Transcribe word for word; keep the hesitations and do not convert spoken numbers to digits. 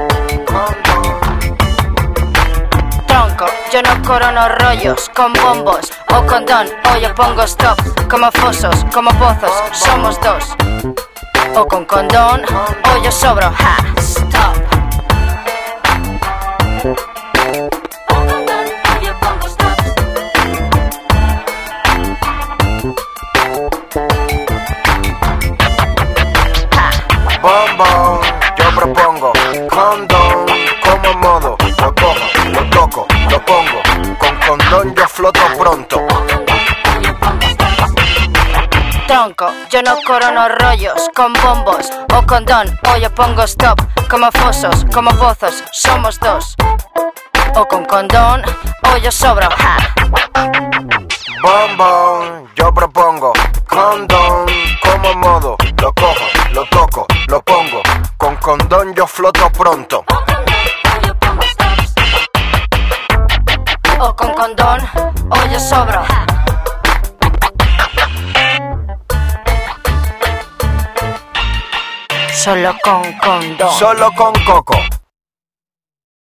Tronco, yo no corono rollos con bombos o condón, o yo pongo stop. Como fosos, como pozos, somos dos. O con condón, o yo sobro, ha, stop. Bombón, yo propongo condón como modo. Lo cojo, lo toco, lo pongo. Con condón yo floto pronto. Tronco, yo no corono rollos con bombos o condón, o yo pongo stop. Como fosos, como pozos, somos dos. O con condón, o yo sobro, ha. Bombón, yo propongo condón como modo. Lo cojo, lo toco, lo pongo. Con condón yo floto pronto. O con condón, o yo sobro. Solo con condón. Solo con coco.